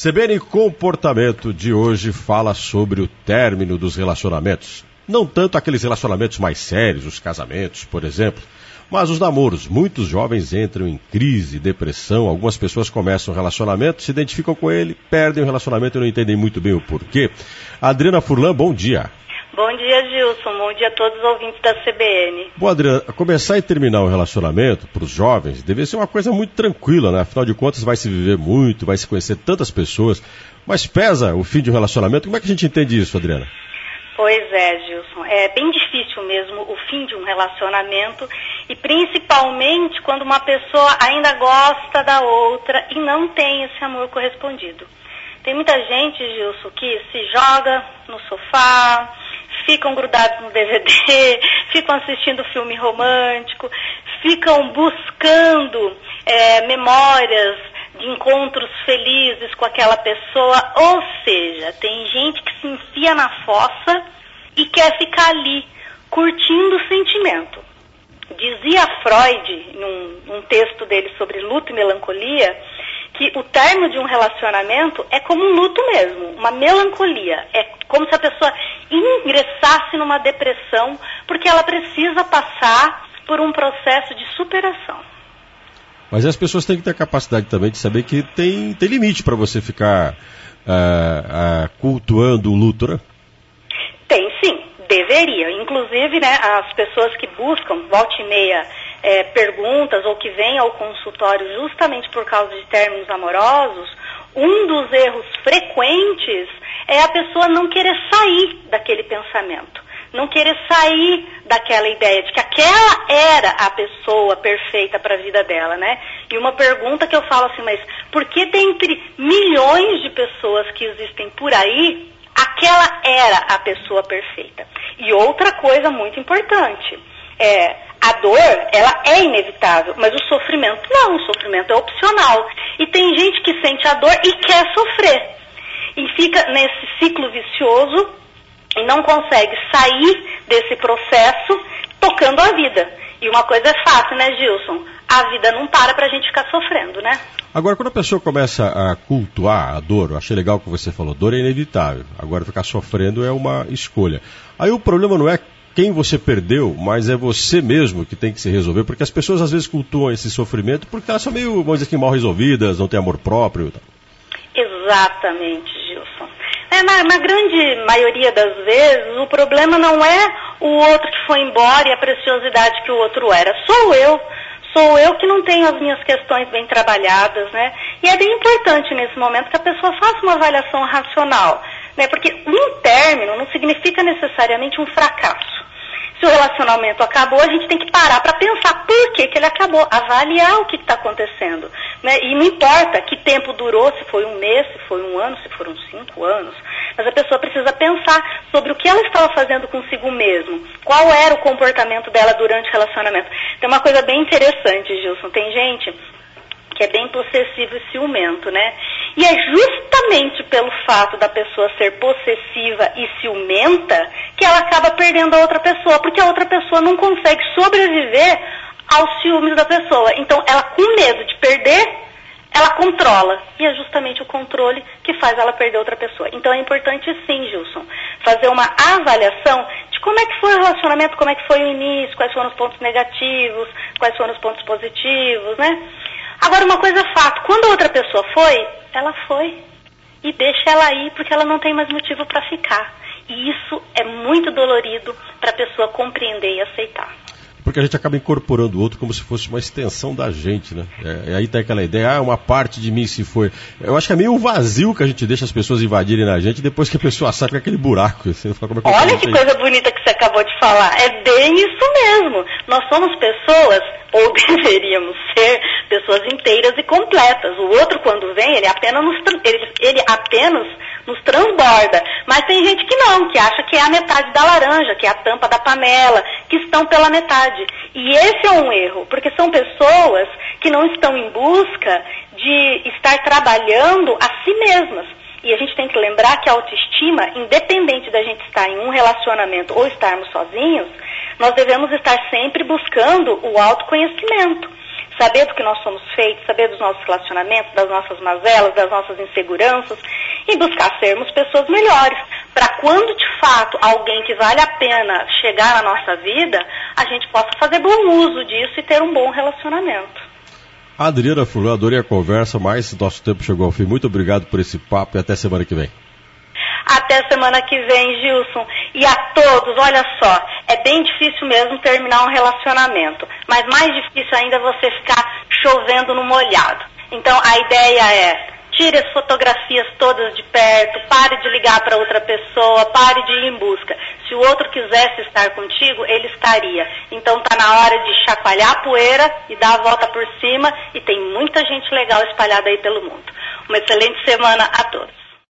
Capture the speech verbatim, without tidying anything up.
C B N Comportamento de hoje fala sobre o término dos relacionamentos. Não tanto aqueles relacionamentos mais sérios, os casamentos, por exemplo, mas os namoros. Muitos jovens entram em crise, depressão, algumas pessoas começam um relacionamento, se identificam com ele, perdem o relacionamento e não entendem muito bem o porquê. Adriana Furlan, bom dia. Bom dia, Gilson. Bom dia a todos os ouvintes da C B N. Bom, Adriana, começar e terminar um relacionamento para os jovens deve ser uma coisa muito tranquila, né? Afinal de contas, vai se viver muito, vai se conhecer tantas pessoas. Mas pesa o fim de um relacionamento? Como é que a gente entende isso, Adriana? Pois é, Gilson. É bem difícil mesmo o fim de um relacionamento e principalmente quando uma pessoa ainda gosta da outra e não tem esse amor correspondido. Tem muita gente, Gilson, que se joga no sofá, ficam grudados no D V D, ficam assistindo filme romântico, ficam buscando é, memórias de encontros felizes com aquela pessoa, ou seja, tem gente que se enfia na fossa e quer ficar ali, curtindo o sentimento. Dizia Freud, num, num texto dele sobre luto e melancolia, que o término de um relacionamento é como um luto mesmo, uma melancolia. É como se a pessoa ingressasse numa depressão, porque ela precisa passar por um processo de superação. Mas as pessoas têm que ter a capacidade também de saber que tem, tem limite para você ficar uh, uh, cultuando o luto, né? Tem sim, deveria. Inclusive, né, as pessoas que buscam, volta e meia, é, perguntas ou que vêm ao consultório justamente por causa de términos amorosos, um dos erros frequentes é a pessoa não querer sair daquele pensamento. Não querer sair daquela ideia de que aquela era a pessoa perfeita para a vida dela, né? E uma pergunta que eu falo assim, mas por que dentre milhões de pessoas que existem por aí, aquela era a pessoa perfeita? E outra coisa muito importante, é, a dor, ela é inevitável, mas o sofrimento não, o sofrimento é opcional. E tem gente que sente a dor e quer sofrer. E fica nesse ciclo vicioso e não consegue sair desse processo tocando a vida. E uma coisa é fácil, né, Gilson? A vida não para pra gente ficar sofrendo, né? Agora, quando a pessoa começa a cultuar a dor, eu achei legal o que você falou, dor é inevitável. Agora, ficar sofrendo é uma escolha. Aí o problema não é quem você perdeu, mas é você mesmo que tem que se resolver, porque as pessoas às vezes cultuam esse sofrimento porque elas são meio, vamos dizer assim, mal resolvidas, não têm amor próprio. Exatamente, Gilson. É, na, na grande maioria das vezes, o problema não é o outro que foi embora e a preciosidade que o outro era. Sou eu. Sou eu que não tenho as minhas questões bem trabalhadas, né? E é bem importante nesse momento que a pessoa faça uma avaliação racional, né? Porque um término não significa necessariamente um fracasso. Se o relacionamento acabou, a gente tem que parar para pensar por que que ele acabou, avaliar o que está acontecendo, né? E não importa que tempo durou, se foi um mês, se foi um ano, se foram cinco anos, mas a pessoa precisa pensar sobre o que ela estava fazendo consigo mesmo, qual era o comportamento dela durante o relacionamento. Tem uma coisa bem interessante, Gilson, tem gente que é bem possessivo e ciumento, né? E é justamente pelo fato da pessoa ser possessiva e ciumenta que ela acaba perdendo a outra pessoa, porque a outra pessoa não consegue sobreviver aos ciúmes da pessoa. Então, ela com medo de perder, ela controla. E é justamente o controle que faz ela perder outra pessoa. Então, é importante sim, Gilson, fazer uma avaliação de como é que foi o relacionamento, como é que foi o início, quais foram os pontos negativos, quais foram os pontos positivos, né? Agora, uma coisa é fato, quando a outra pessoa foi, ela foi. E deixa ela ir, porque ela não tem mais motivo para ficar. E isso é muito dolorido para a pessoa compreender e aceitar. Porque a gente acaba incorporando o outro como se fosse uma extensão da gente, né? É, aí tem aquela ideia, ah, uma parte de mim se foi. Eu acho que é meio um vazio que a gente deixa as pessoas invadirem na gente depois que a pessoa sai com aquele buraco. Assim, como é que Olha que coisa bonita que você acabou de falar. É bem isso mesmo. Nós somos pessoas, ou deveríamos ser, pessoas inteiras e completas. O outro, quando vem, ele apenas nos, ele, ele apenas nos transborda. Mas tem gente que não, que acha que é a metade da laranja, que é a tampa da panela, que estão pela metade. E esse é um erro, porque são pessoas que não estão em busca de estar trabalhando a si mesmas. E a gente tem que lembrar que a autoestima, independente da gente estar em um relacionamento ou estarmos sozinhos, nós devemos estar sempre buscando o autoconhecimento. saber do que nós somos feitos, saber dos nossos relacionamentos, das nossas mazelas, das nossas inseguranças e buscar sermos pessoas melhores, para quando de fato alguém que vale a pena chegar na nossa vida, a gente possa fazer bom uso disso e ter um bom relacionamento. Adriana Furlan, adorei a conversa, mas nosso tempo chegou ao fim. Muito obrigado por esse papo e até semana que vem. Até semana que vem, Gilson. E a todos, olha só, é bem difícil mesmo terminar um relacionamento, mas mais difícil ainda é você ficar chovendo no molhado. Então a ideia é, tire as fotografias todas de perto, pare de ligar para outra pessoa, pare de ir em busca. Se o outro quisesse estar contigo, ele estaria. Então está na hora de chacoalhar a poeira e dar a volta por cima, e tem muita gente legal espalhada aí pelo mundo. Uma excelente semana a todos.